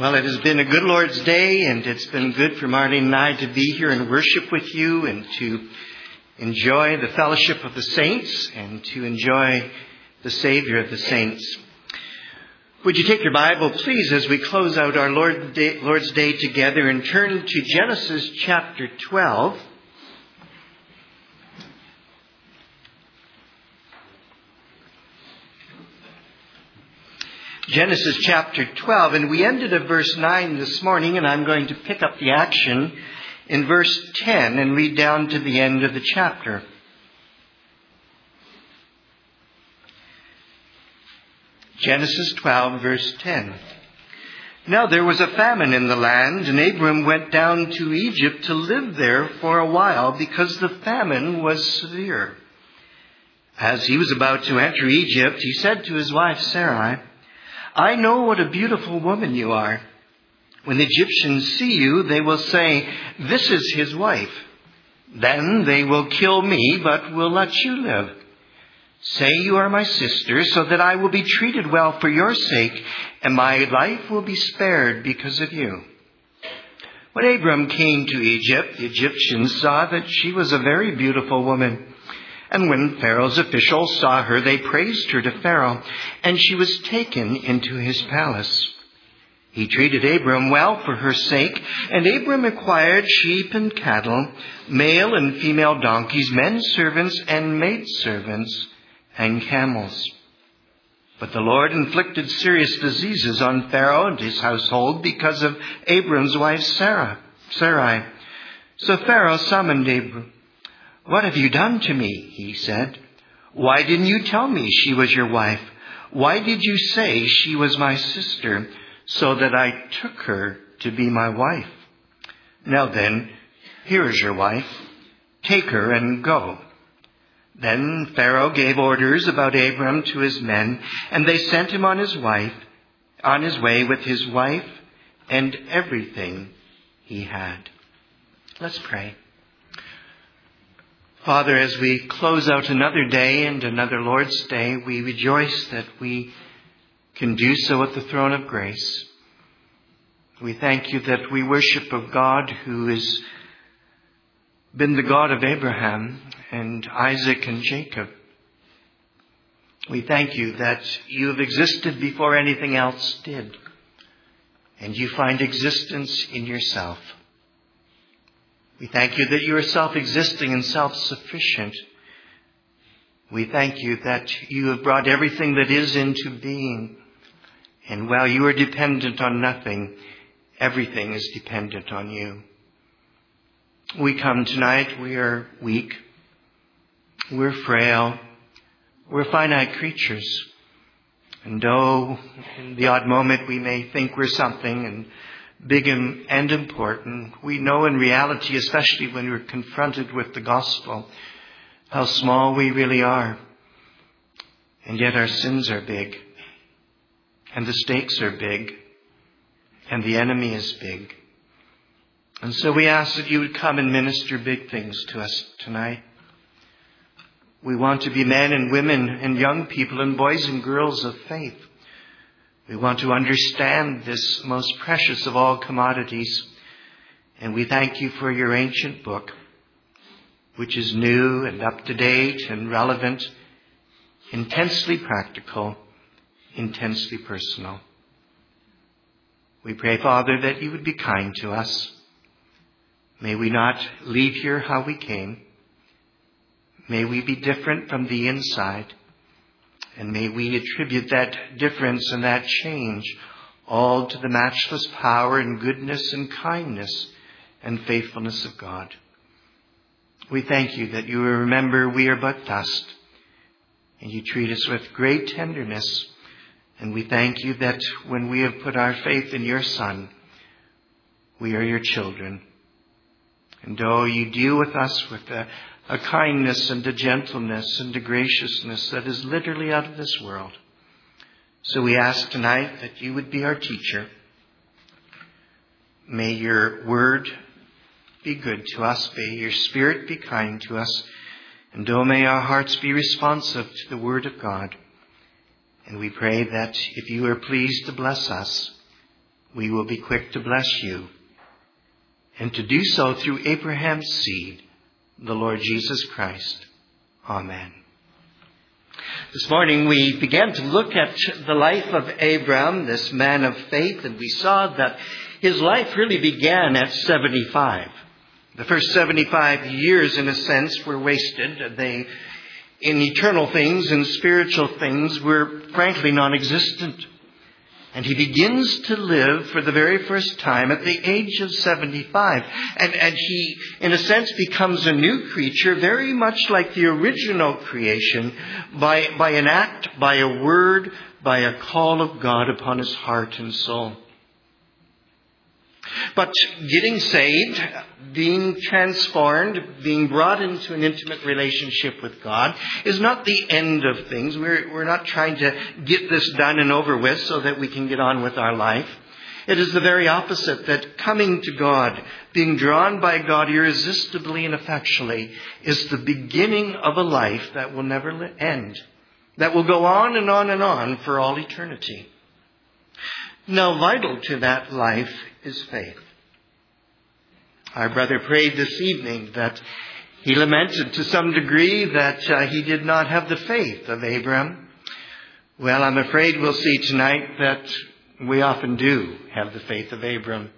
Well, it has been a good Lord's Day, and it's been good for Marlene and I to be here and worship with you and to enjoy the fellowship of the saints and to enjoy the Savior of the saints. Would you take your Bible, please, as we close out our Lord's Day together and turn to Genesis chapter 12. Genesis chapter 12, and we ended at verse 9 this morning, and I'm going to pick up the action in verse 10 and read down to the end of the chapter. Genesis 12, verse 10. Now there was a famine in the land, and Abram went down to Egypt to live there for a while because the famine was severe. As he was about to enter Egypt, he said to his wife Sarai, I know what a beautiful woman you are. When the Egyptians see you, they will say, this is his wife. Then they will kill me, but will let you live. Say you are my sister, so that I will be treated well for your sake, and my life will be spared because of you. When Abram came to Egypt, the Egyptians saw that she was a very beautiful woman. And when Pharaoh's officials saw her, they praised her to Pharaoh, and she was taken into his palace. He treated Abram well for her sake, and Abram acquired sheep and cattle, male and female donkeys, men servants and maidservants, and camels. But the Lord inflicted serious diseases on Pharaoh and his household because of Abram's wife Sarai. So Pharaoh summoned Abram. What have you done to me? He said. Why didn't you tell me she was your wife? Why did you say she was my sister, so that I took her to be my wife? Now then, here is your wife. Take her and go. Then Pharaoh gave orders about Abram to his men, and they sent him on his way with his wife and everything he had. Let's pray. Father, as we close out another day and another Lord's Day, we rejoice that we can do so at the throne of grace. We thank you that we worship a God who has been the God of Abraham and Isaac and Jacob. We thank you that you have existed before anything else did, and you find existence in yourself. We thank you that you are self-existing and self-sufficient. We thank you that you have brought everything that is into being. And while you are dependent on nothing, everything is dependent on you. We come tonight, we are weak. We're frail. We're finite creatures. And though in the odd moment we may think we're something and big and important, we know in reality, especially when we're confronted with the gospel, how small we really are. And yet our sins are big, and the stakes are big, and the enemy is big. And so we ask that you would come and minister big things to us tonight. We want to be men and women and young people and boys and girls of faith. We want to understand this most precious of all commodities. And we thank you for your ancient book, which is new and up to date and relevant, intensely practical, intensely personal. We pray, Father, that you would be kind to us. May we not leave here how we came. May we be different from the inside. And may we attribute that difference and that change all to the matchless power and goodness and kindness and faithfulness of God. We thank you that you remember we are but dust, and you treat us with great tenderness. And we thank you that when we have put our faith in your Son, we are your children. And though you deal with us with a kindness and a gentleness and a graciousness that is literally out of this world. So we ask tonight that you would be our teacher. May your word be good to us. May your spirit be kind to us. And oh, may our hearts be responsive to the word of God. And we pray that if you are pleased to bless us, we will be quick to bless you, and to do so through Abraham's seed, the Lord Jesus Christ. Amen. This morning we began to look at the life of Abram, this man of faith, and we saw that his life really began at 75. The first 75 years, in a sense, were wasted. They, in eternal things and spiritual things, were frankly non-existent. And he begins to live for the very first time at the age of 75. And he, in a sense, becomes a new creature, very much like the original creation, by an act, by a word, by a call of God upon his heart and soul. But getting saved, being transformed, being brought into an intimate relationship with God is not the end of things. We're not trying to get this done and over with so that we can get on with our life. It is the very opposite, that coming to God, being drawn by God irresistibly and effectually, is the beginning of a life that will never end, that will go on and on and on for all eternity. Now, vital to that life is faith. Our brother prayed this evening that he lamented to some degree that he did not have the faith of Abraham. Well, I'm afraid we'll see tonight that we often do have the faith of Abraham.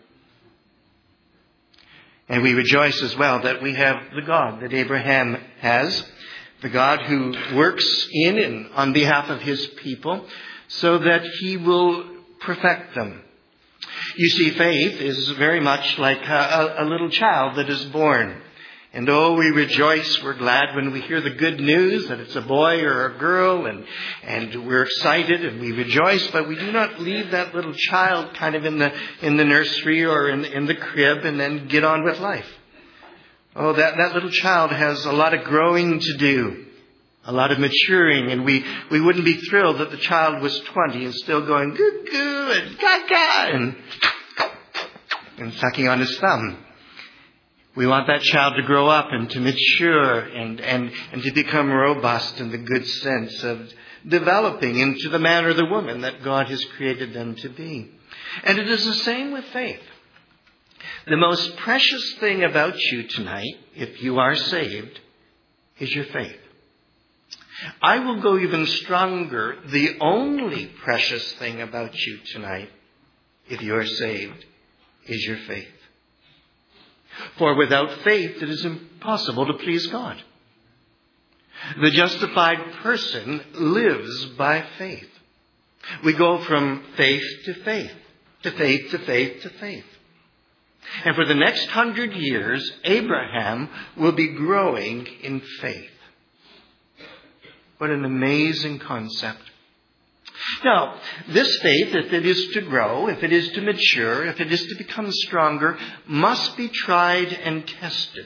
And we rejoice as well that we have the God that Abraham has, the God who works in and on behalf of his people so that he will perfect them. You see, faith is very much like a little child that is born. And oh, we rejoice, we're glad when we hear the good news that it's a boy or a girl, and we're excited and we rejoice, but we do not leave that little child kind of in the nursery or in the crib and then get on with life. Oh, that little child has a lot of growing to do, a lot of maturing, and we wouldn't be thrilled that the child was 20 and still going goo goo and gaga and sucking on his thumb. We want that child to grow up and to mature and to become robust in the good sense of developing into the man or the woman that God has created them to be. And it is the same with faith. The most precious thing about you tonight, if you are saved, is your faith. I will go even stronger. The only precious thing about you tonight, if you are saved, is your faith. For without faith, it is impossible to please God. The justified person lives by faith. We go from faith to faith, to faith to faith to faith. And for the next 100 years, Abraham will be growing in faith. What an amazing concept. Now, this faith, if it is to grow, if it is to mature, if it is to become stronger, must be tried and tested.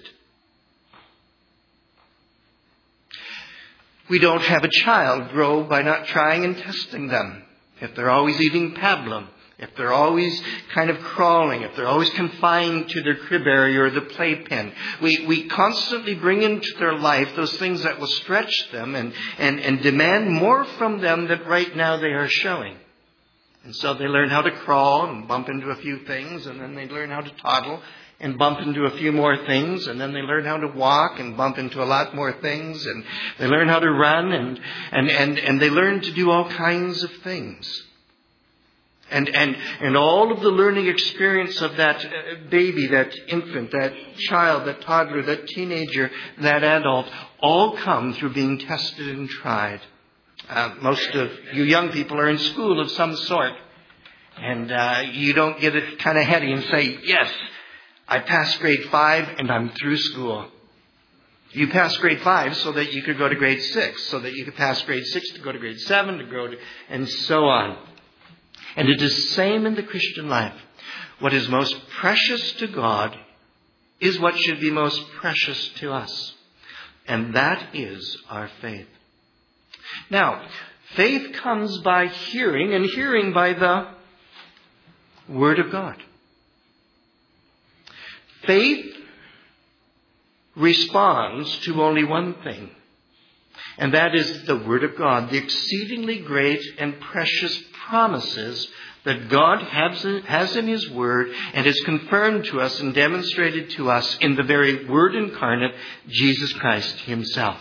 We don't have a child grow by not trying and testing them. If they're always eating pablum, if they're always kind of crawling, if they're always confined to their crib area or the playpen, we constantly bring into their life those things that will stretch them and demand more from them than right now they are showing. And so they learn how to crawl and bump into a few things, and then they learn how to toddle and bump into a few more things, and then they learn how to walk and bump into a lot more things, and they learn how to run and they learn to do all kinds of things. And all of the learning experience of that baby, that infant, that child, that toddler, that teenager, that adult, all come through being tested and tried. Most of you young people are in school of some sort. And you don't get it kind of heady and say, yes, I passed grade 5 and I'm through school. You passed grade 5 so that you could go to grade 6, so that you could pass grade 6 to go to grade 7, to go to, and so on. And it is the same in the Christian life. What is most precious to God is what should be most precious to us. And that is our faith. Now, faith comes by hearing, and hearing by the Word of God. Faith responds to only one thing, and that is the Word of God, the exceedingly great and precious promises that God has in His Word and has confirmed to us and demonstrated to us in the very Word incarnate, Jesus Christ Himself.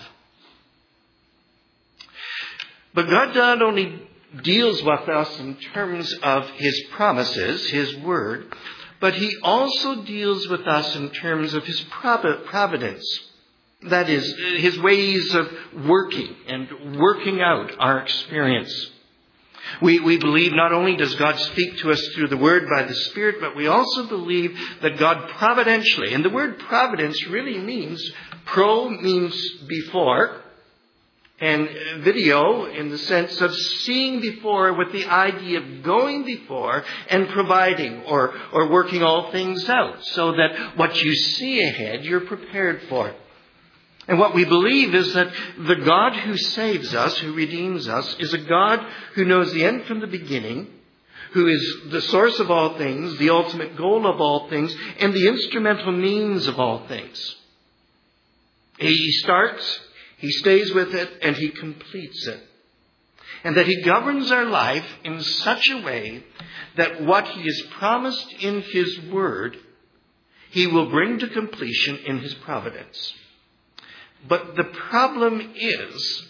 But God not only deals with us in terms of His promises, His Word, but He also deals with us in terms of His providence. That is, His ways of working and working out our experience. We believe not only does God speak to us through the Word by the Spirit, but we also believe that God providentially, and the word providence really means, pro means before, and video in the sense of seeing before with the idea of going before and providing or working all things out so that what you see ahead you're prepared for. And what we believe is that the God who saves us, who redeems us, is a God who knows the end from the beginning, who is the source of all things, the ultimate goal of all things, and the instrumental means of all things. He starts, He stays with it, and He completes it. And that He governs our life in such a way that what He has promised in His Word, He will bring to completion in His providence. But the problem is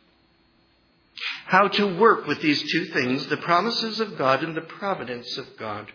how to work with these two things, the promises of God and the providence of God.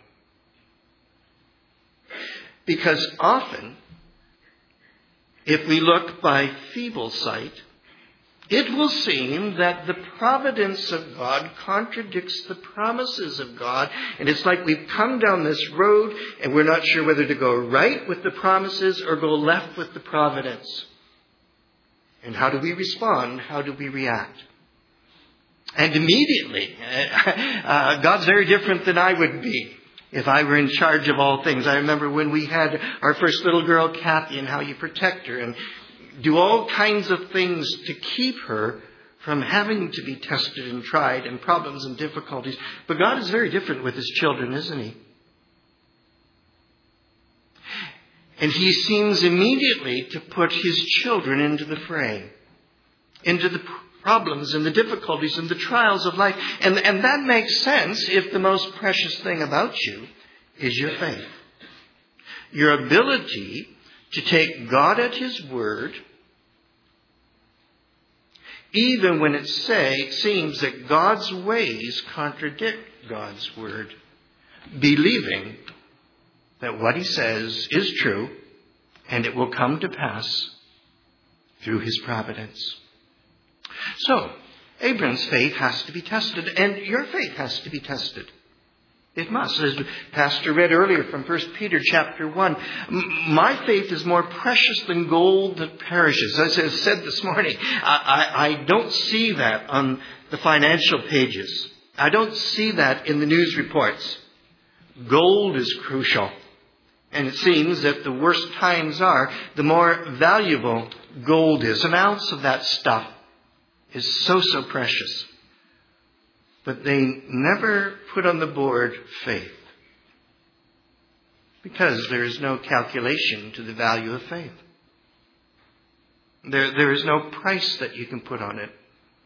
Because often, if we look by feeble sight, it will seem that the providence of God contradicts the promises of God. And it's like we've come down this road and we're not sure whether to go right with the promises or go left with the providence. And how do we respond? How do we react? And immediately, God's very different than I would be if I were in charge of all things. I remember when we had our first little girl, Kathy, and how you protect her and do all kinds of things to keep her from having to be tested and tried and problems and difficulties. But God is very different with His children, isn't He? And He seems immediately to put His children into the fray, into the problems and the difficulties and the trials of life. And that makes sense if the most precious thing about you is your faith. Your ability to take God at His Word, even when it seems that God's ways contradict God's Word, believing that what He says is true and it will come to pass through His providence. So, Abram's faith has to be tested, and your faith has to be tested. It must. As Pastor read earlier from 1 Peter chapter 1, my faith is more precious than gold that perishes. As I said this morning, I don't see that on the financial pages. I don't see that in the news reports. Gold is crucial. And it seems that the worse times are, the more valuable gold is. An ounce of that stuff is so precious. But they never put on the board faith. Because there is no calculation to the value of faith. There is no price that you can put on it.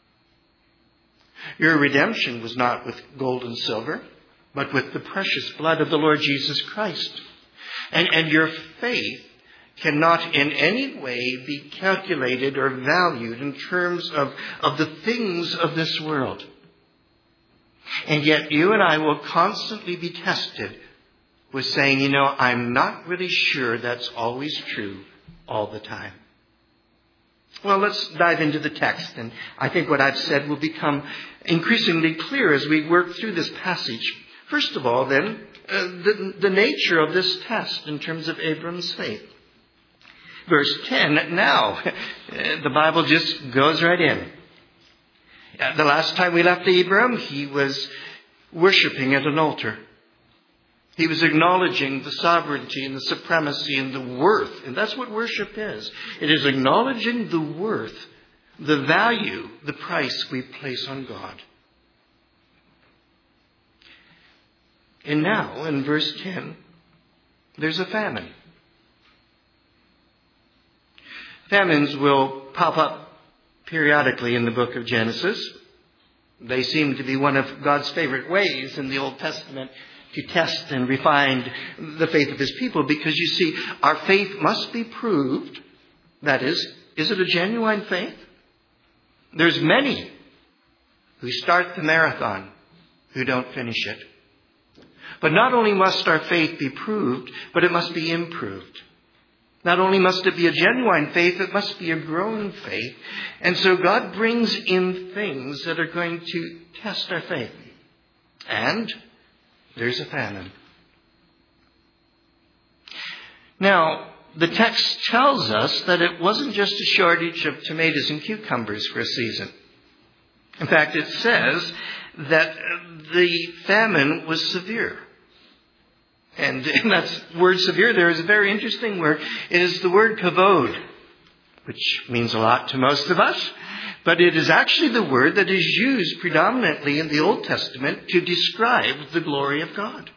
Your redemption was not with gold and silver, but with the precious blood of the Lord Jesus Christ. And your faith cannot in any way be calculated or valued in terms of the things of this world. And yet you and I will constantly be tested with saying, I'm not really sure that's always true all the time. Well, let's dive into the text. And I think what I've said will become increasingly clear as we work through this passage. First of all, then, the nature of this test in terms of Abram's faith. Verse 10, now, the Bible just goes right in. The last time we left Abram, he was worshiping at an altar. He was acknowledging the sovereignty and the supremacy and the worth. And that's what worship is. It is acknowledging the worth, the value, the price we place on God. And now, in verse 10, there's a famine. Famines will pop up periodically in the book of Genesis. They seem to be one of God's favorite ways in the Old Testament to test and refine the faith of his people, because you see, our faith must be proved. That is it a genuine faith? There's many who start the marathon who don't finish it. But not only must our faith be proved, but it must be improved. Not only must it be a genuine faith, it must be a growing faith. And so God brings in things that are going to test our faith. And there's a famine. Now, the text tells us that it wasn't just a shortage of tomatoes and cucumbers for a season. In fact, it says that the famine was severe. And that word severe there is a very interesting word. It is the word kavod, which means a lot to most of us. But it is actually the word that is used predominantly in the Old Testament to describe the glory of God.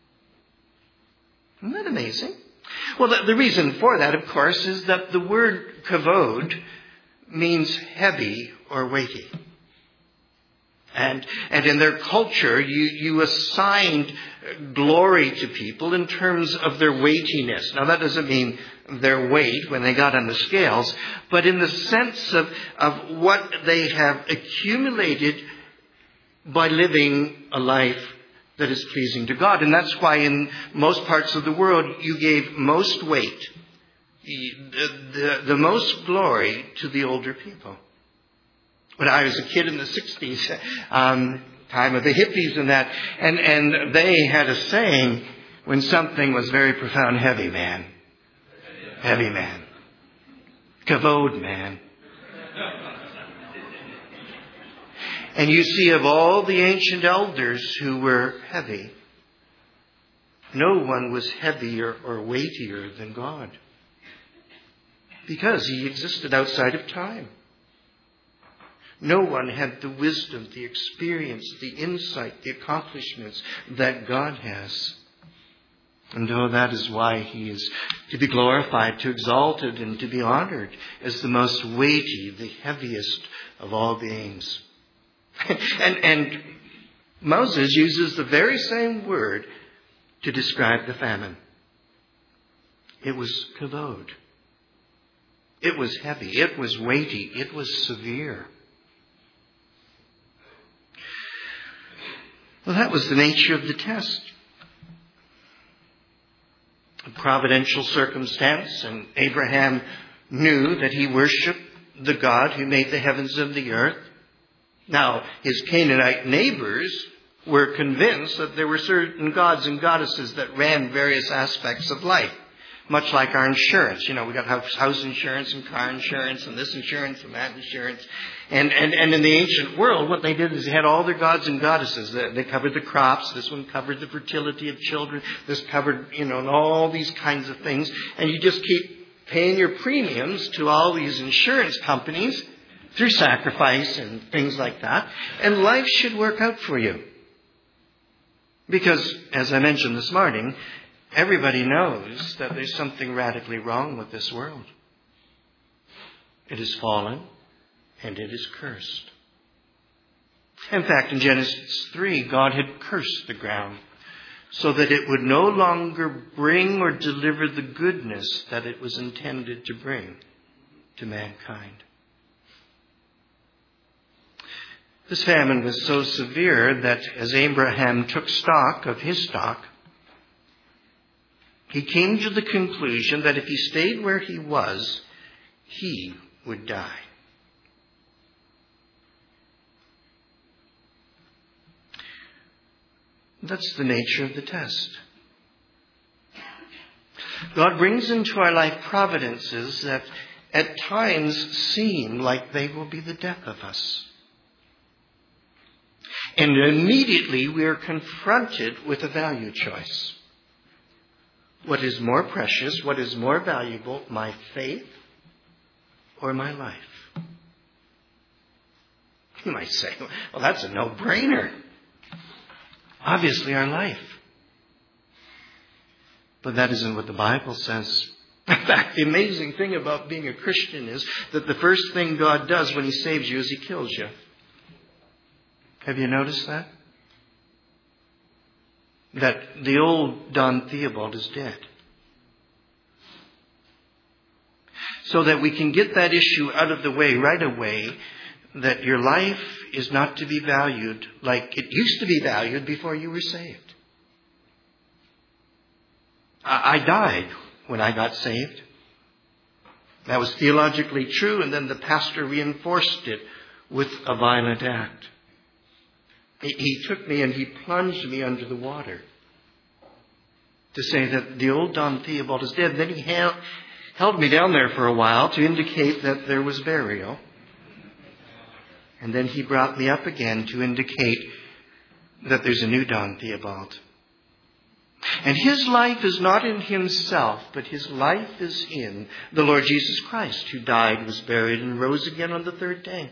Isn't that amazing? Well, the reason for that, of course, is that the word kavod means heavy or weighty. And in their culture, you assigned glory to people in terms of their weightiness. Now, that doesn't mean their weight when they got on the scales, but in the sense of what they have accumulated by living a life that is pleasing to God. And that's why in most parts of the world, you gave most weight, the most glory to the older people. When I was a kid in the 60s, time of the hippies and that, and they had a saying when something was very profound, heavy man. Heavy man. Kavod man. And you see, of all the ancient elders who were heavy, no one was heavier or weightier than God, because he existed outside of time. No one had the wisdom, the experience, the insight, the accomplishments that God has. And that is why he is to be glorified, to exalted, and to be honored as the most weighty, the heaviest of all beings. And Moses uses the very same word to describe the famine. It was kavod. It was heavy. It was weighty. It was severe. Well, that was the nature of the test. A providential circumstance, and Abraham knew that he worshipped the God who made the heavens and the earth. Now, his Canaanite neighbors were convinced that there were certain gods and goddesses that ran various aspects of life, much like our insurance. You know, we got house insurance and car insurance and this insurance and that insurance. And in the ancient world, what they did is they had all their gods and goddesses. They covered the crops. This one covered the fertility of children. This covered, and all these kinds of things. And you just keep paying your premiums to all these insurance companies through sacrifice and things like that. And life should work out for you. Because, as I mentioned this morning, everybody knows that there's something radically wrong with this world. It is fallen and it is cursed. In fact, in Genesis 3, God had cursed the ground so that it would no longer bring or deliver the goodness that it was intended to bring to mankind. This famine was so severe that as Abraham took stock of his stock, he came to the conclusion that if he stayed where he was, he would die. That's the nature of the test. God brings into our life providences that at times seem like they will be the death of us. And immediately we are confronted with a value choice. What is more precious, what is more valuable, my faith or my life? You might say, well, that's a no-brainer. Obviously, our life. But that isn't what the Bible says. In fact, the amazing thing about being a Christian is that the first thing God does when he saves you is he kills you. Have you noticed that? That the old Don Theobald is dead. So that we can get that issue out of the way right away, that your life is not to be valued like it used to be valued before you were saved. I died when I got saved. That was theologically true, and then the pastor reinforced it with a violent act. He took me and he plunged me under the water to say that the old Don Theobald is dead. Then he held me down there for a while to indicate that there was burial. And then he brought me up again to indicate that there's a new Don Theobald. And his life is not in himself, but his life is in the Lord Jesus Christ, who died, was buried, and rose again on the third day.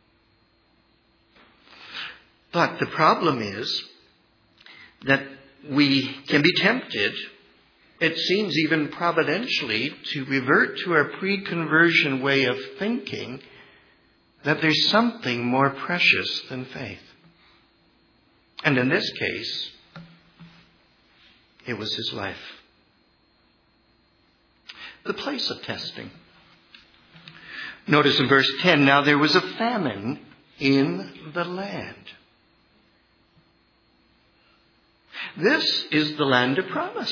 But the problem is that we can be tempted, it seems even providentially, to revert to our pre-conversion way of thinking that there's something more precious than faith. And in this case, it was his life. The place of testing. Notice in verse 10, now there was a famine in the land. This is the land of promise.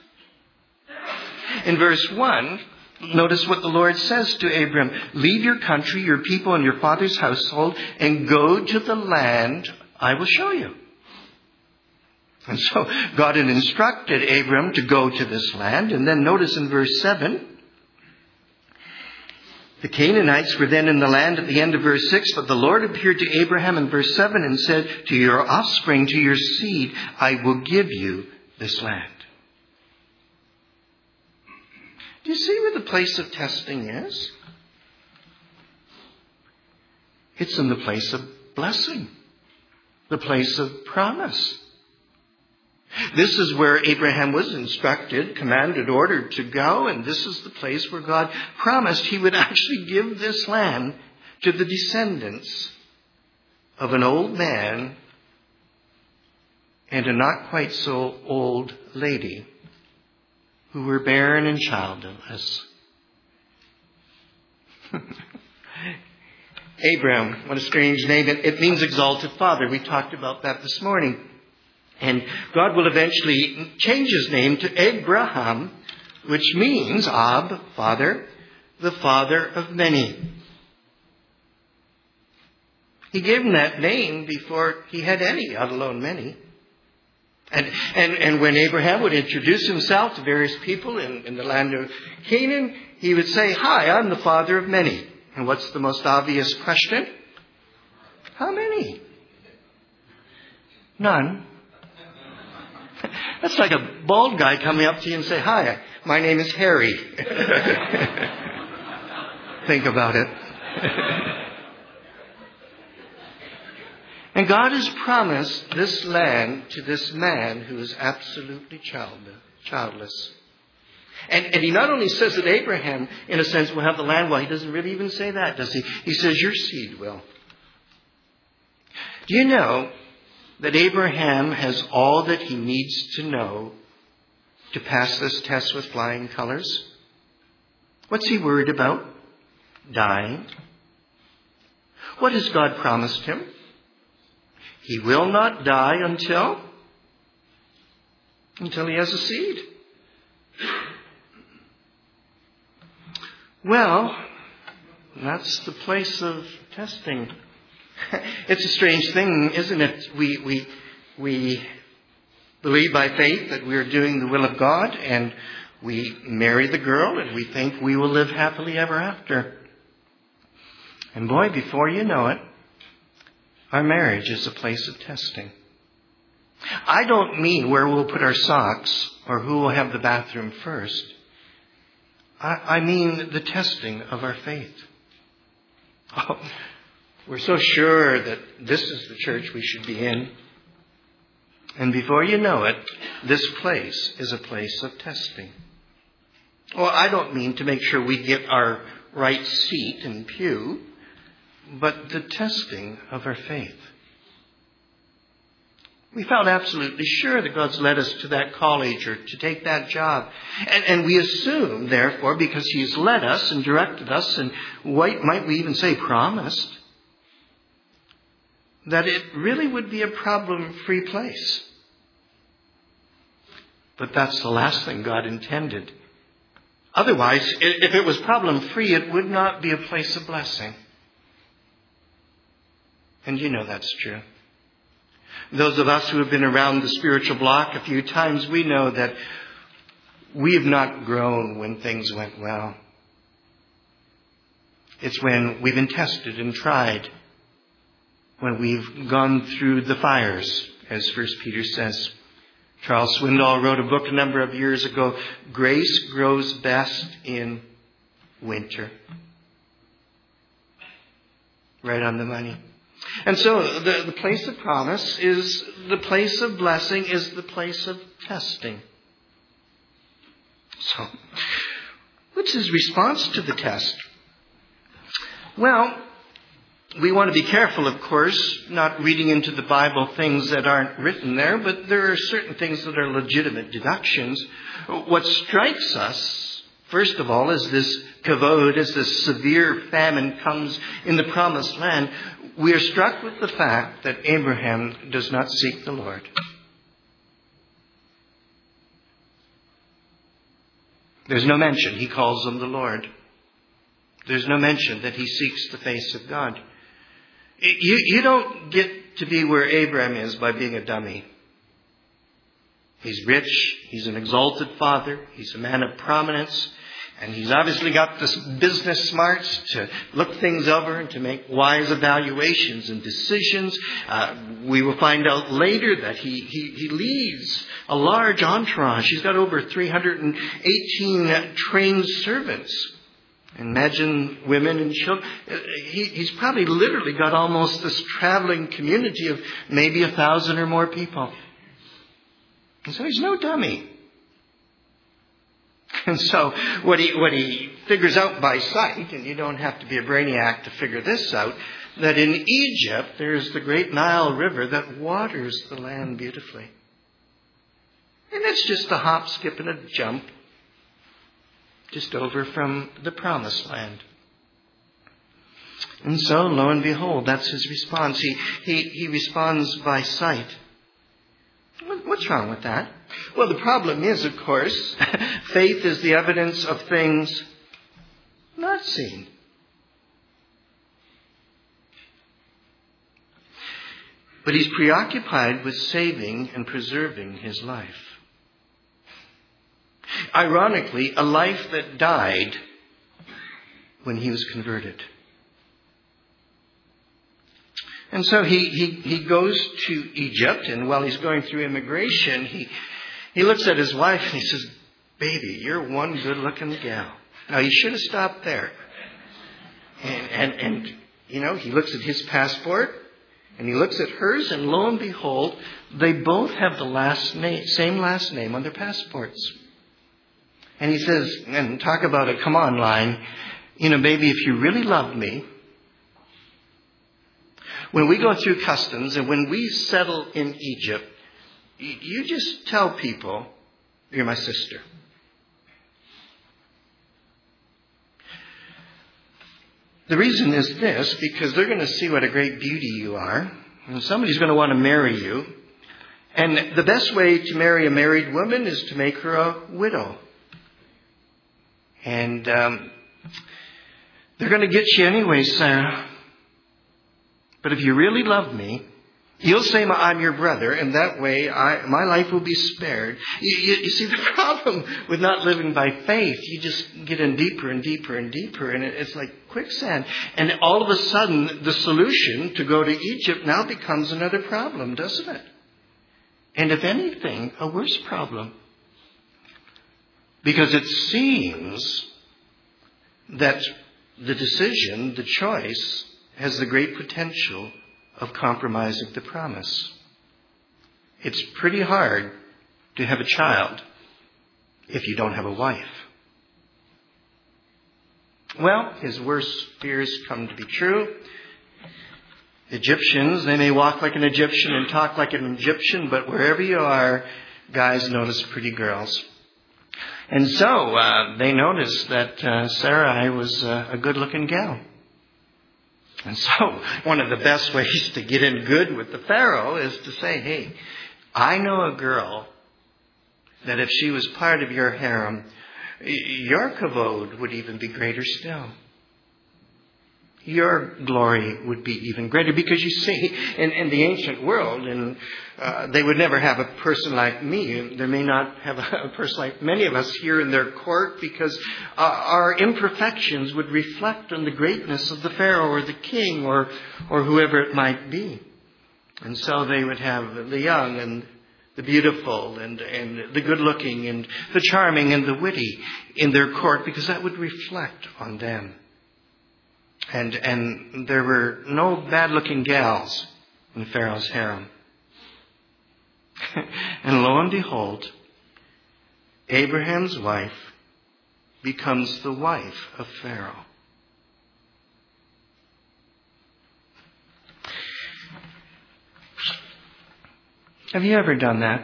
In verse 1, notice what the Lord says to Abram. Leave your country, your people, and your father's household, and go to the land I will show you. And so God had instructed Abram to go to this land. And then notice in verse 7, the Canaanites were then in the land at the end of verse 6. But the Lord appeared to Abraham in verse 7 and said, to your offspring, to your seed, I will give you this land. Do you see where the place of testing is? It's in the place of blessing, the place of promise. This is where Abraham was instructed, commanded, ordered to go, and this is the place where God promised he would actually give this land to the descendants of an old man and a not quite so old lady who were barren and childless. Abraham, what a strange name. It means exalted father. We talked about that this morning. And God will eventually change his name to Abraham, which means Ab, father, the father of many. He gave him that name before he had any, let alone many. And when Abraham would introduce himself to various people in the land of Canaan, he would say, hi, I'm the father of many. And what's the most obvious question? How many? None. That's like a bald guy coming up to you and say, hi, my name is Harry. Think about it. And God has promised this land to this man who is absolutely childless. And he not only says that Abraham, in a sense, will have the land. Well, he doesn't really even say that, does he? He says your seed will. Do you know that Abraham has all that he needs to know to pass this test with flying colors? What's he worried about? Dying. What has God promised him? He will not die until he has a seed. Well, that's the place of testing. It's a strange thing, isn't it? We believe by faith that we're doing the will of God, and we marry the girl, and we think we will live happily ever after. And boy, before you know it, our marriage is a place of testing. I don't mean where we'll put our socks or who will have the bathroom first. I mean the testing of our faith. Oh, we're so sure that this is the church we should be in. And before you know it, this place is a place of testing. Well, I don't mean to make sure we get our right seat and pew, but the testing of our faith. We felt absolutely sure that God's led us to that college or to take that job. And we assume, therefore, because He's led us and directed us and might we even say promised, that it really would be a problem-free place. But that's the last thing God intended. Otherwise, if it was problem-free, it would not be a place of blessing. And you know that's true. Those of us who have been around the spiritual block a few times, we know that we have not grown when things went well. It's when we've been tested and tried, when we've gone through the fires, as 1 Peter says. Charles Swindoll wrote a book a number of years ago, Grace Grows Best in Winter. Right on the money. And so the place of promise is the place of blessing, is the place of testing. So, what's his response to the test? Well, we want to be careful, of course, not reading into the Bible things that aren't written there, but there are certain things that are legitimate deductions. What strikes us, first of all, is this kavod, as this severe famine comes in the promised land. We are struck with the fact that Abraham does not seek the Lord. There's no mention he calls him the Lord. There's no mention that he seeks the face of God. You don't get to be where Abraham is by being a dummy. He's rich. He's an exalted father. He's a man of prominence. And he's obviously got this business smarts to look things over and to make wise evaluations and decisions. We will find out later that he leads a large entourage. He's got over 318 trained servants. Imagine women and children. He's probably literally got almost this traveling community of maybe 1,000 or more people. And so he's no dummy. And so what he figures out by sight, and you don't have to be a brainiac to figure this out, that in Egypt there's the great Nile River that waters the land beautifully. And it's just a hop, skip, and a jump just over from the promised land. And so, lo and behold, that's his response. He responds by sight. What's wrong with that? Well, the problem is, of course, faith is the evidence of things not seen. But he's preoccupied with saving and preserving his life. Ironically, a life that died when he was converted. And so he goes to Egypt, and while he's going through immigration, he looks at his wife and he says, "Baby, you're one good-looking gal." Now, he should have stopped there. And you know, he looks at his passport, and he looks at hers, and lo and behold, they both have the same last name on their passports. And he says, and talk about a come on line, you know, "Baby, if you really loved me, when we go through customs and when we settle in Egypt, you just tell people you're my sister." The reason is this, because they're going to see what a great beauty you are, and somebody's going to want to marry you. And the best way to marry a married woman is to make her a widow. And they're going to get you anyway, Sarah. But if you really love me, you'll say I'm your brother, and that way my life will be spared. You see, the problem with not living by faith, you just get in deeper and deeper and deeper, and it's like quicksand. And all of a sudden, the solution to go to Egypt now becomes another problem, doesn't it? And if anything, a worse problem. Because it seems that the decision, the choice, has the great potential of compromising the promise. It's pretty hard to have a child if you don't have a wife. Well, his worst fears come to be true. Egyptians, they may walk like an Egyptian and talk like an Egyptian, but wherever you are, guys notice pretty girls. And so they noticed that Sarai was a good-looking gal. And so one of the best ways to get in good with the Pharaoh is to say, hey, I know a girl that if she was part of your harem, your kavod would even be greater still. Your glory would be even greater. Because you see, in the ancient world, they would never have a person like me. They may not have a person like many of us here in their court, because our imperfections would reflect on the greatness of the Pharaoh or the king or whoever it might be. And so they would have the young and the beautiful and the good-looking and the charming and the witty in their court, because that would reflect on them. And there were no bad-looking gals in Pharaoh's harem. And lo and behold, Abraham's wife becomes the wife of Pharaoh. Have you ever done that?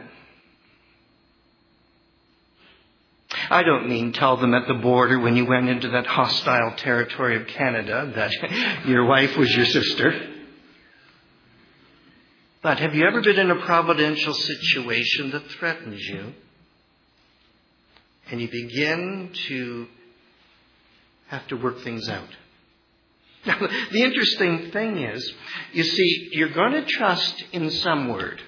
I don't mean tell them at the border when you went into that hostile territory of Canada that your wife was your sister. But have you ever been in a providential situation that threatens you? And you begin to have to work things out. Now, the interesting thing is, you see, you're going to trust in some word.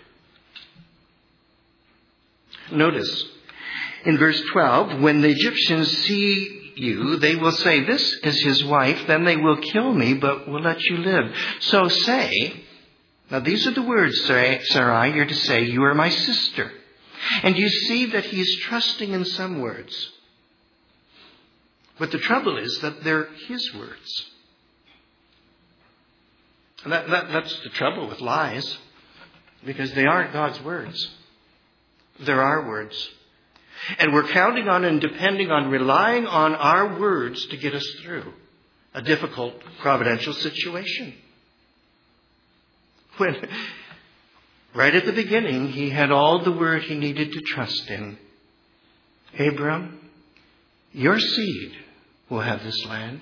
Notice, in verse 12, when the Egyptians see you, they will say, this is his wife, then they will kill me, but will let you live. So say, now these are the words, Sarai, you're to say, you are my sister. And you see that he is trusting in some words. But the trouble is that they're his words. And that's the trouble with lies, because they aren't God's words. They're our words. And we're counting on and depending on, relying on our words to get us through a difficult providential situation. When, right at the beginning, he had all the word he needed to trust in. Abram, your seed will have this land.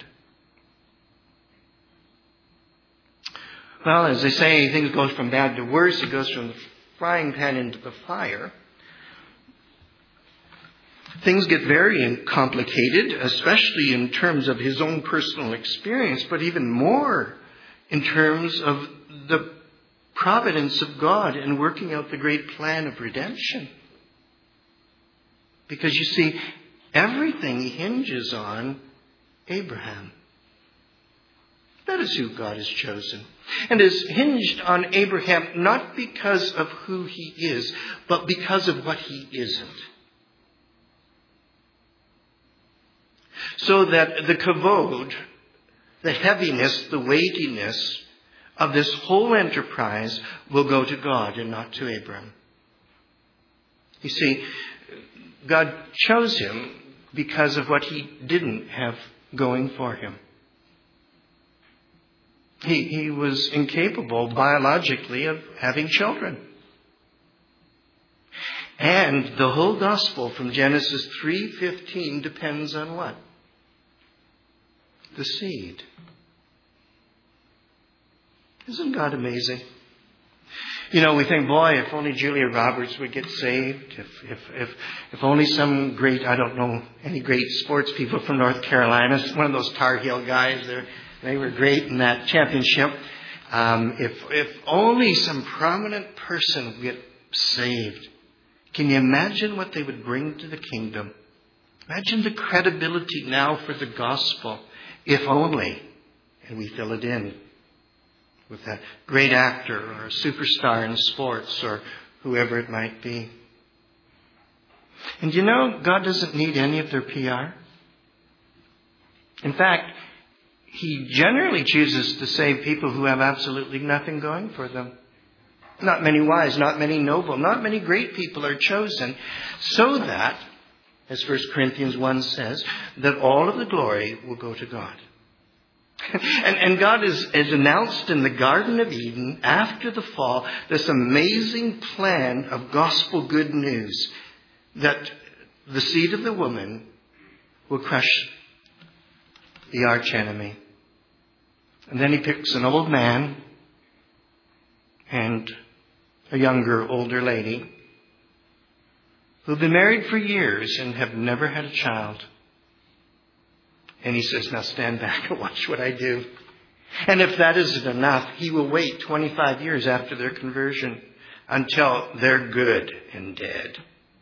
Well, as they say, things go from bad to worse. It goes from the frying pan into the fire. Things get very complicated, especially in terms of his own personal experience, but even more in terms of the providence of God in working out the great plan of redemption. Because you see, everything hinges on Abraham. That is who God has chosen. And is hinged on Abraham not because of who he is, but because of what he isn't. So that the kavod, the heaviness, the weightiness of this whole enterprise will go to God and not to Abram. You see, God chose him because of what he didn't have going for him. He was incapable biologically of having children. And the whole gospel from Genesis 3:15 depends on what? The seed. Isn't God amazing? You know, we think, boy, if only Julia Roberts would get saved, if only some great, I don't know, any great sports people from North Carolina, one of those Tar Heel guys, they were great in that championship. If only some prominent person would get saved. Can you imagine what they would bring to the kingdom? Imagine the credibility now for the gospel. If only, and we fill it in with that great actor or a superstar in sports or whoever it might be. And you know, God doesn't need any of their PR. In fact, he generally chooses to save people who have absolutely nothing going for them. Not many wise, not many noble, not many great people are chosen so that, as 1 Corinthians 1 says, that all of the glory will go to God. And God has announced in the Garden of Eden, after the fall, this amazing plan of gospel good news that the seed of the woman will crush the archenemy. And then he picks an old man and a older lady who've been married for years and have never had a child. And he says, now stand back and watch what I do. And if that isn't enough, he will wait 25 years after their conversion until they're good and dead.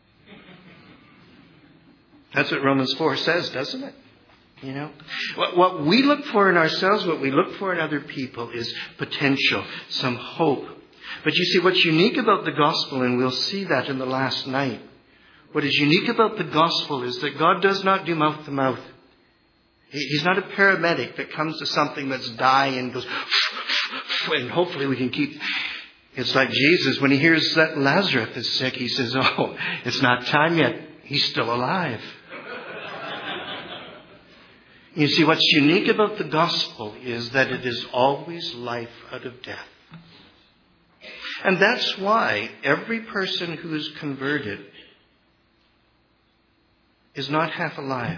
That's what Romans 4 says, doesn't it? You know, what we look for in ourselves, what we look for in other people is potential, some hope. But you see, what's unique about the gospel, and we'll see that in the last night, what is unique about the gospel is that God does not do mouth to mouth. He's not a paramedic that comes to something that's dying and goes, and hopefully we can keep. It's like Jesus, when he hears that Lazarus is sick, he says, oh, it's not time yet. He's still alive. You see, what's unique about the gospel is that it is always life out of death. And that's why every person who is converted is not half alive.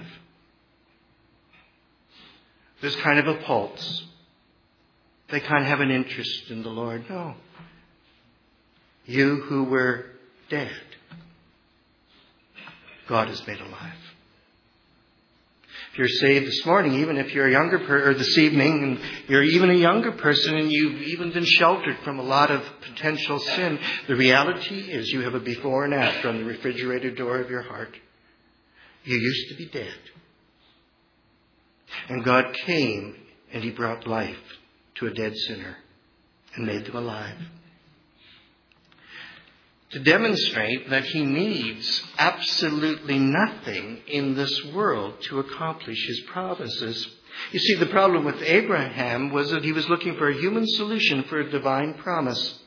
There's kind of a pulse. They kind of have an interest in the Lord. No. You who were dead, God has made alive. If you're saved this morning, even if you're a younger person, or this evening, and you're even a younger person and you've even been sheltered from a lot of potential sin, the reality is you have a before and after on the refrigerator door of your heart. You used to be dead. And God came and he brought life to a dead sinner and made them alive. To demonstrate that he needs absolutely nothing in this world to accomplish his promises. You see, the problem with Abraham was that he was looking for a human solution for a divine promise.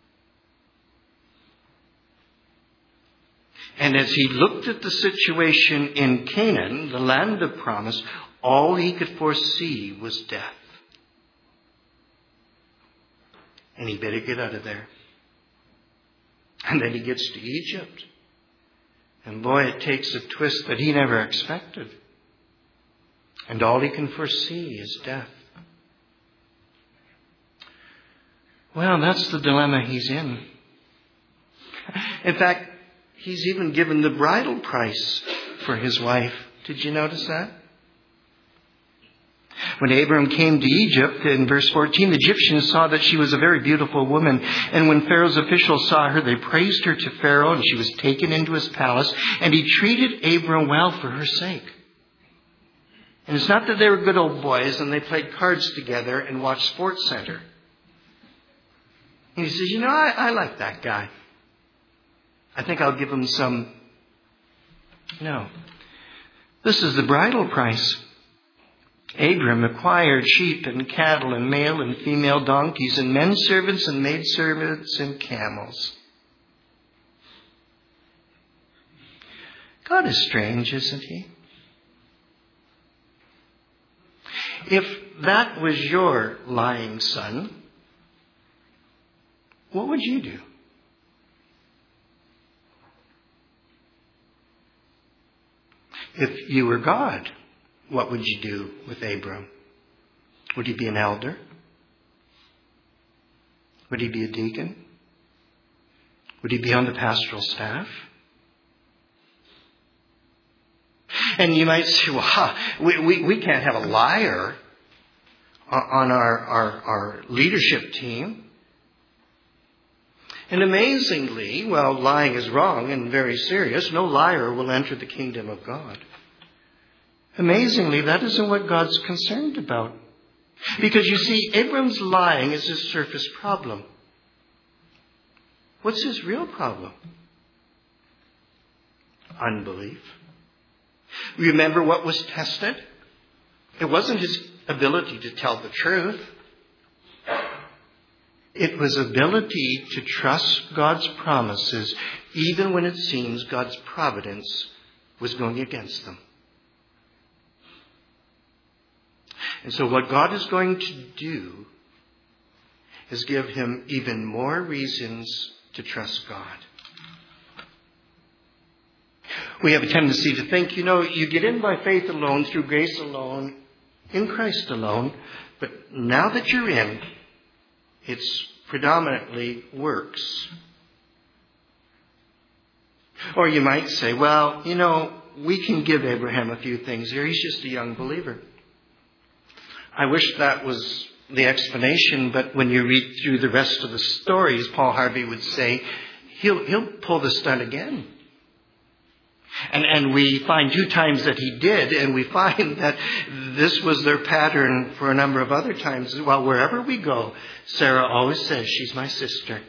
And as he looked at the situation in Canaan, the land of promise, all he could foresee was death. And he better get out of there. And then he gets to Egypt. And boy, it takes a twist that he never expected. And all he can foresee is death. Well, that's the dilemma he's in. In fact, he's even given the bridal price for his wife. Did you notice that? When Abram came to Egypt, in verse 14, the Egyptians saw that she was a very beautiful woman. And when Pharaoh's officials saw her, they praised her to Pharaoh, and she was taken into his palace. And he treated Abram well for her sake. And it's not that they were good old boys and they played cards together and watched Sports Center. And he says, you know, I like that guy. I think I'll give him some. No. This is the bridal price. Abram acquired sheep and cattle and male and female donkeys and men servants and maid servants and camels. God is strange, isn't he? If that was your lying son, what would you do? If you were God, what would you do with Abram? Would he be an elder? Would he be a deacon? Would he be on the pastoral staff? And you might say, well, we can't have a liar on our leadership team. And amazingly, while lying is wrong and very serious, no liar will enter the kingdom of God. Amazingly, that isn't what God's concerned about. Because you see, Abram's lying is his surface problem. What's his real problem? Unbelief. Remember what was tested? It wasn't his ability to tell the truth. It was ability to trust God's promises even when it seems God's providence was going against them. And so what God is going to do is give him even more reasons to trust God. We have a tendency to think, you get in by faith alone, through grace alone, in Christ alone, but now that you're in, it's predominantly works. Or you might say, well, we can give Abraham a few things here. He's just a young believer. I wish that was the explanation, but when you read through the rest of the stories, Paul Harvey would say, he'll pull the stunt again. And we find 2 times that he did, and we find that this was their pattern for a number of other times. Well, wherever we go, Sarah always says, she's my sister.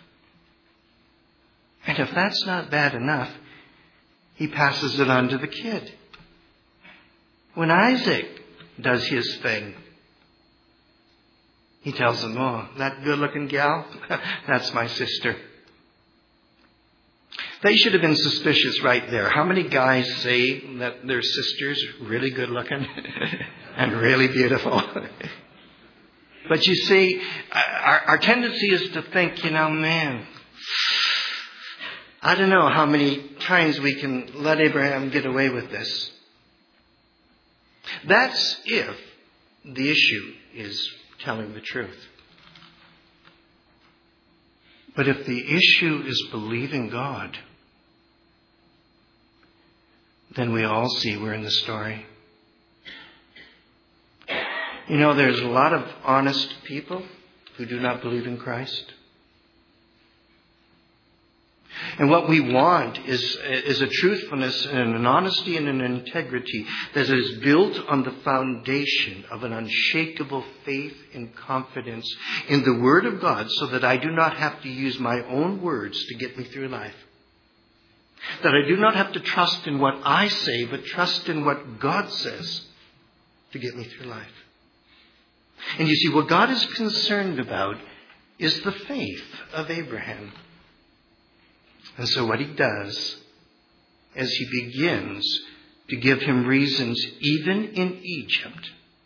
And if that's not bad enough, he passes it on to the kid. When Isaac does his thing, he tells him, oh, that good-looking gal, that's my sister. They should have been suspicious right there. How many guys say that their sister's really good looking and really beautiful? But you see, our tendency is to think, man, I don't know how many times we can let Abraham get away with this. That's if the issue is telling the truth. But if the issue is believing God, then we all see we're in the story. There's a lot of honest people who do not believe in Christ. And what we want is a truthfulness and an honesty and an integrity that is built on the foundation of an unshakable faith and confidence in the Word of God, so that I do not have to use my own words to get me through life. That I do not have to trust in what I say, but trust in what God says to get me through life. And you see, what God is concerned about is the faith of Abraham. And so what he does is he begins to give him reasons, even in Egypt,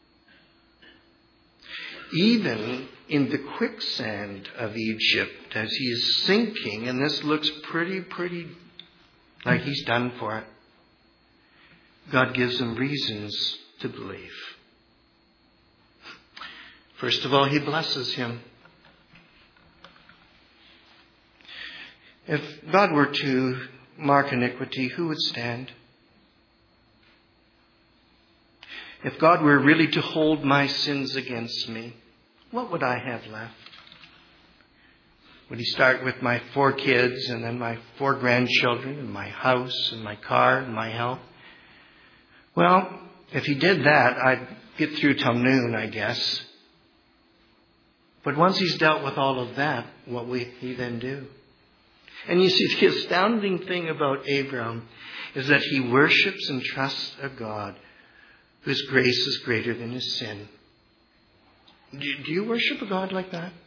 even in the quicksand of Egypt, as he is sinking, and this looks pretty like he's done for it. God gives him reasons to believe. First of all, he blesses him. If God were to mark iniquity, who would stand? If God were really to hold my sins against me, what would I have left? Would he start with my 4 kids and then my 4 grandchildren and my house and my car and my health? Well, if he did that, I'd get through till noon, I guess. But once he's dealt with all of that, what will he then do? And you see, the astounding thing about Abram is that he worships and trusts a God whose grace is greater than his sin. Do you worship a God like that?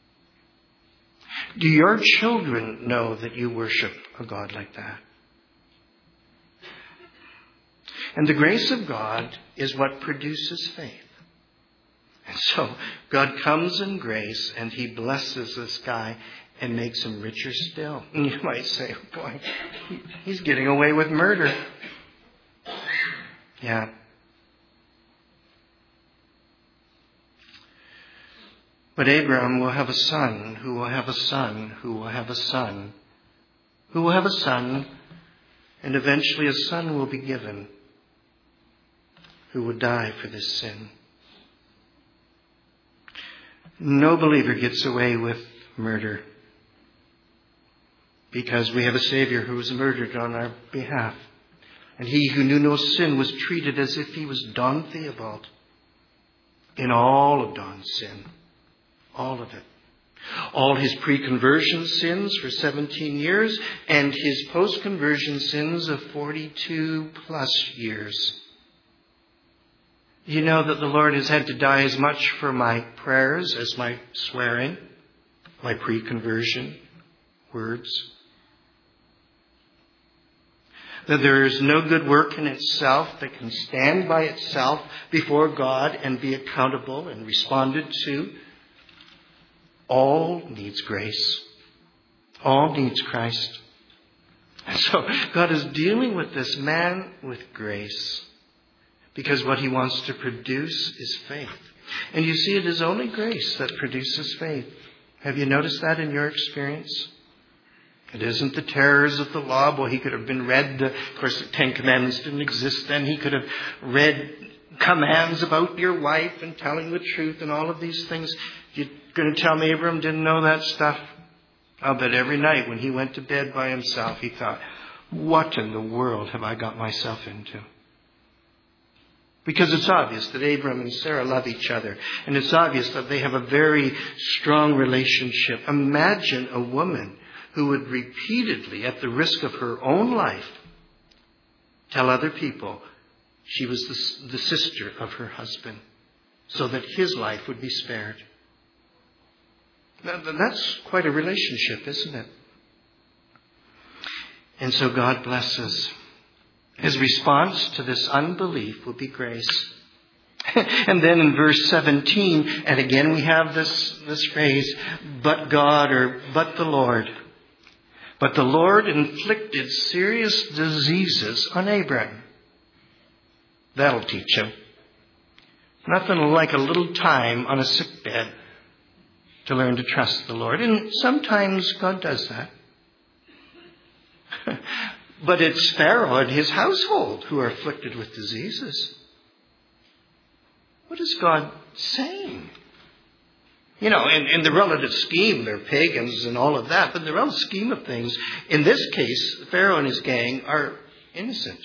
Do your children know that you worship a God like that? And the grace of God is what produces faith. And so God comes in grace and he blesses this guy and makes him richer still. And you might say, oh boy, he's getting away with murder. Yeah. But Abraham will have a son, who will have a son, who will have a son, who will have a son, and eventually a son will be given who would die for this sin. No believer gets away with murder because we have a Savior who was murdered on our behalf. And he who knew no sin was treated as if he was Don Theobald in all of Don's sin. All of it. All his pre-conversion sins for 17 years and his post-conversion sins of 42 plus years. You know that the Lord has had to die as much for my prayers as my swearing, my pre-conversion words. that there is no good work in itself that can stand by itself before God and be accountable and responded to. All needs grace. All needs Christ. And so God is dealing with this man with grace, because what he wants to produce is faith. And you see, it is only grace that produces faith. Have you noticed that in your experience? It isn't the terrors of the law. Boy, he could have been read. Of course, the Ten Commandments didn't exist then. He could have read commands about your wife and telling the truth and all of these things. You're going to tell me Abram didn't know that stuff? I'll bet every night when he went to bed by himself, he thought, what in the world have I got myself into? Because it's obvious that Abram and Sarah love each other. And it's obvious that they have a very strong relationship. Imagine a woman who would repeatedly, at the risk of her own life, tell other people she was the sister of her husband, so that his life would be spared. Now, that's quite a relationship, isn't it? And so God blesses. His response to this unbelief will be grace. And then in verse 17, and again we have this phrase, but God, or but the Lord. But the Lord inflicted serious diseases on Abram. That'll teach him. Nothing like a little time on a sick bed to learn to trust the Lord. And sometimes God does that. But it's Pharaoh and his household who are afflicted with diseases. What is God saying? You know, in the relative scheme, they're pagans and all of that. But in the relative scheme of things, in this case, Pharaoh and his gang are innocent.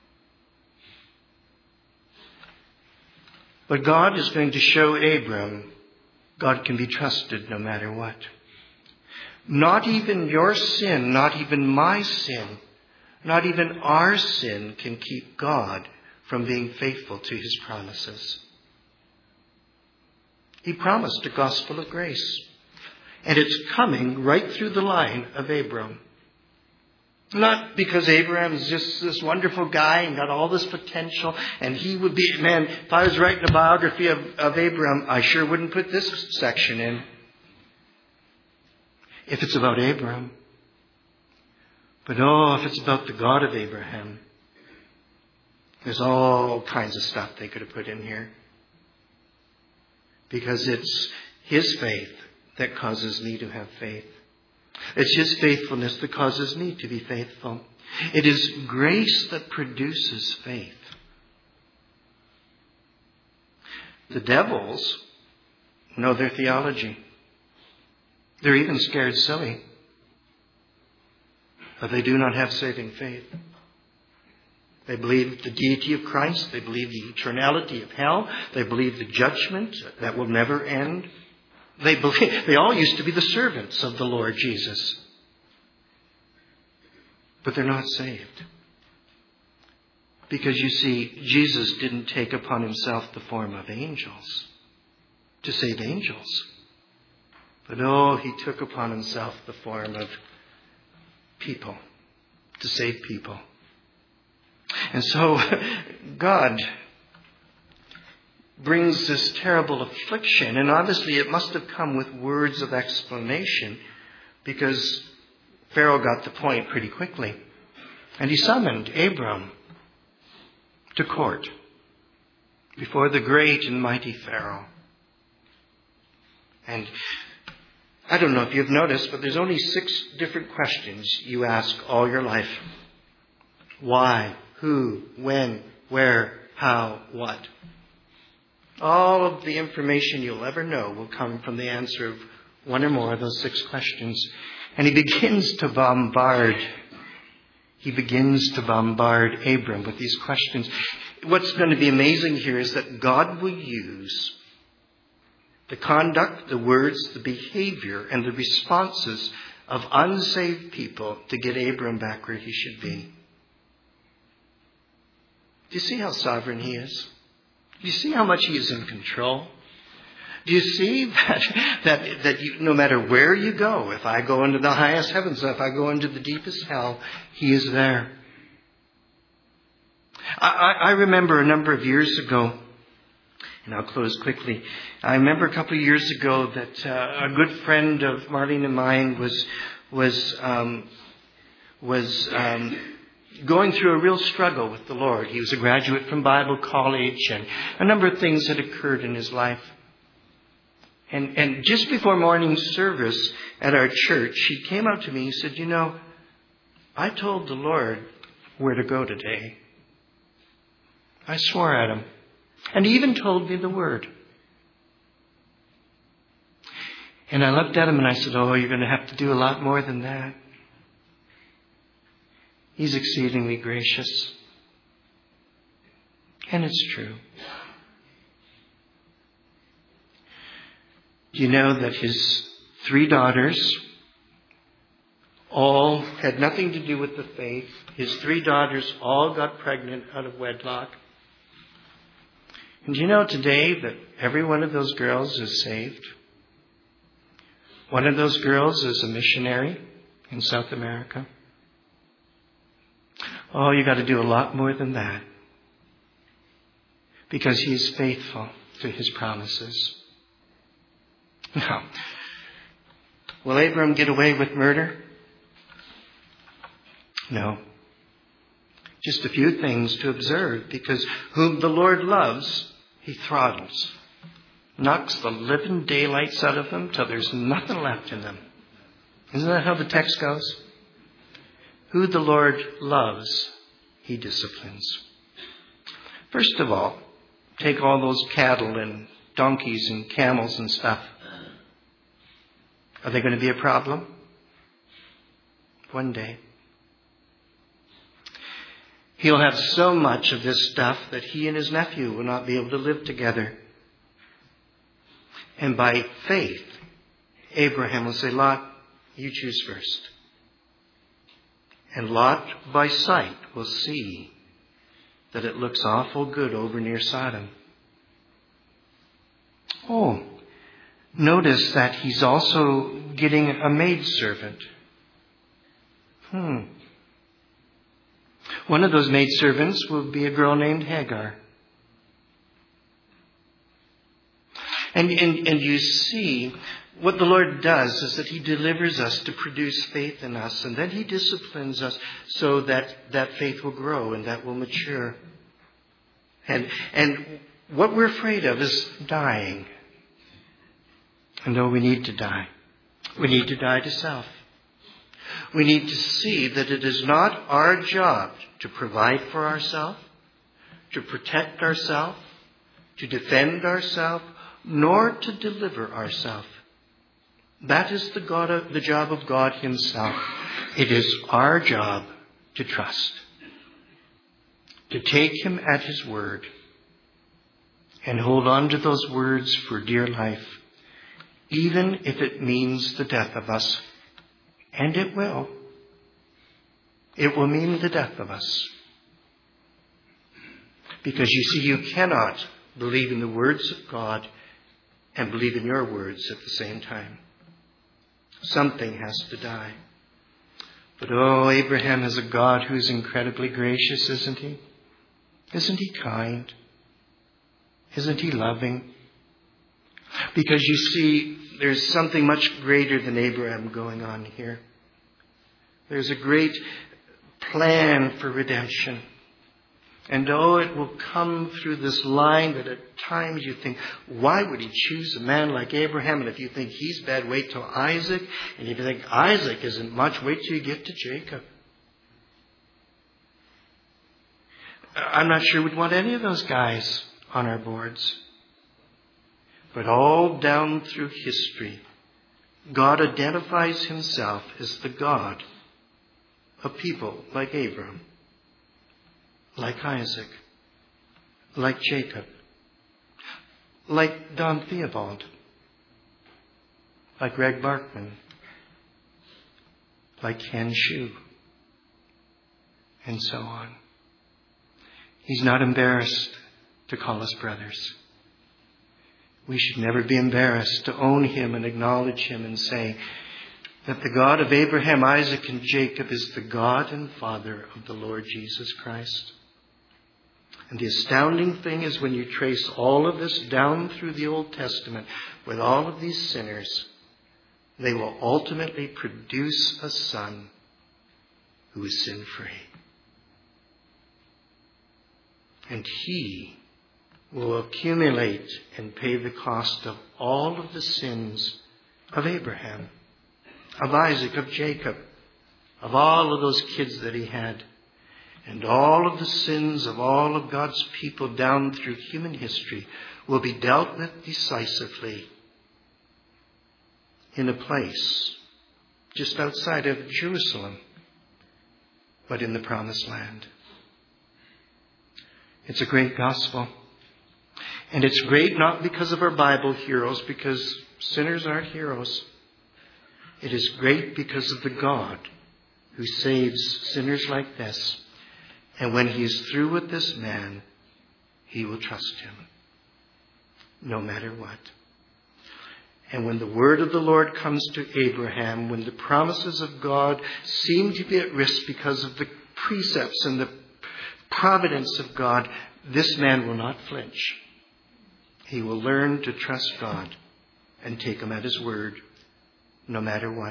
But God is going to show Abram God can be trusted no matter what. Not even your sin, not even my sin, not even our sin can keep God from being faithful to his promises. He promised a gospel of grace. And it's coming right through the line of Abram. Not because Abraham is just this wonderful guy and got all this potential and he would be, man, if I was writing a biography of Abraham, I sure wouldn't put this section in. If it's about Abraham. But if it's about the God of Abraham, there's all kinds of stuff they could have put in here. Because it's his faith that causes me to have faith. It's his faithfulness that causes me to be faithful. It is grace that produces faith. The devils know their theology. They're even scared silly. But they do not have saving faith. They believe the deity of Christ. They believe the eternality of hell. They believe the judgment that will never end. They all used to be the servants of the Lord Jesus. But they're not saved. Because you see, Jesus didn't take upon himself the form of angels to save angels. But he took upon himself the form of people to save people. And so God brings this terrible affliction. And obviously it must have come with words of explanation, because Pharaoh got the point pretty quickly. And he summoned Abram to court before the great and mighty Pharaoh. And I don't know if you've noticed, but there's only 6 different questions you ask all your life. Why? Who? When? Where? How? What? All of the information you'll ever know will come from the answer of one or more of those 6 questions. And he begins to bombard Abram with these questions. What's going to be amazing here is that God will use the conduct, the words, the behavior, and the responses of unsaved people to get Abram back where he should be. Do you see how sovereign he is? Do you see how much he is in control? Do you see that no matter where you go, if I go into the highest heavens, if I go into the deepest hell, he is there. I remember a number of years ago, and I'll close quickly. I remember a couple of years ago that a good friend of Marlene and mine was going through a real struggle with the Lord. He was a graduate from Bible college, and a number of things had occurred in his life. And just before morning service at our church, he came up to me and said, I told the Lord where to go today. I swore at him. And he even told me the word. And I looked at him and I said, you're going to have to do a lot more than that. He's exceedingly gracious. And it's true. Do you know that his 3 daughters all had nothing to do with the faith? His 3 daughters all got pregnant out of wedlock. And do you know today that every one of those girls is saved? One of those girls is a missionary in South America. You got to do a lot more than that. Because he is faithful to his promises. Now, will Abram get away with murder? No. Just a few things to observe, because whom the Lord loves, he throttles. Knocks the living daylights out of them till there's nothing left in them. Isn't that how the text goes? Who the Lord loves, he disciplines. First of all, take all those cattle and donkeys and camels and stuff. Are they going to be a problem? One day. He'll have so much of this stuff that he and his nephew will not be able to live together. And by faith, Abraham will say, Lot, you choose first. And Lot, by sight, will see that it looks awful good over near Sodom. Notice that he's also getting a maidservant. One of those maidservants will be a girl named Hagar. And you see, what the Lord does is that he delivers us to produce faith in us, and then he disciplines us so that that faith will grow and that will mature. And what we're afraid of is dying. And though we need to die, we need to die to self. We need to see that it is not our job to provide for ourselves, to protect ourselves, to defend ourselves, nor to deliver ourselves. That is the job of God himself. It is our job to trust, to take him at his word, and hold on to those words for dear life, even if it means the death of us. And it will. It will mean the death of us. Because you see, you cannot believe in the words of God and believe in your words at the same time. Something has to die. But Abraham is a God who's incredibly gracious, isn't he? Isn't he kind? Isn't he loving? Because you see, there's something much greater than Abraham going on here. There's a great plan for redemption. And it will come through this line that at times you think, why would he choose a man like Abraham? And if you think he's bad, wait till Isaac. And if you think Isaac isn't much, wait till you get to Jacob. I'm not sure we'd want any of those guys on our boards. But all down through history, God identifies himself as the God of people like Abram, like Isaac, like Jacob, like Don Theobald, like Greg Barkman, like Ken Shue, and so on. He's not embarrassed to call us brothers. We should never be embarrassed to own him and acknowledge him and say that the God of Abraham, Isaac, and Jacob is the God and Father of the Lord Jesus Christ. And the astounding thing is when you trace all of this down through the Old Testament with all of these sinners, they will ultimately produce a son who is sin-free. And he will accumulate and pay the cost of all of the sins of Abraham, of Isaac, of Jacob, of all of those kids that he had, and all of the sins of all of God's people down through human history will be dealt with decisively in a place just outside of Jerusalem, but in the Promised Land. It's a great gospel. And it's great not because of our Bible heroes, because sinners aren't heroes. It is great because of the God who saves sinners like this. And when he is through with this man, he will trust him, no matter what. And when the word of the Lord comes to Abraham, when the promises of God seem to be at risk because of the precepts and the providence of God, this man will not flinch. He will learn to trust God and take him at his word, no matter what.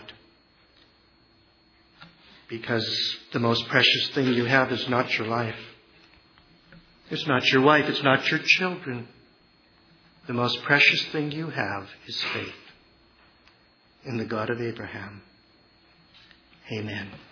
Because the most precious thing you have is not your life. It's not your wife. It's not your children. The most precious thing you have is faith in the God of Abraham. Amen.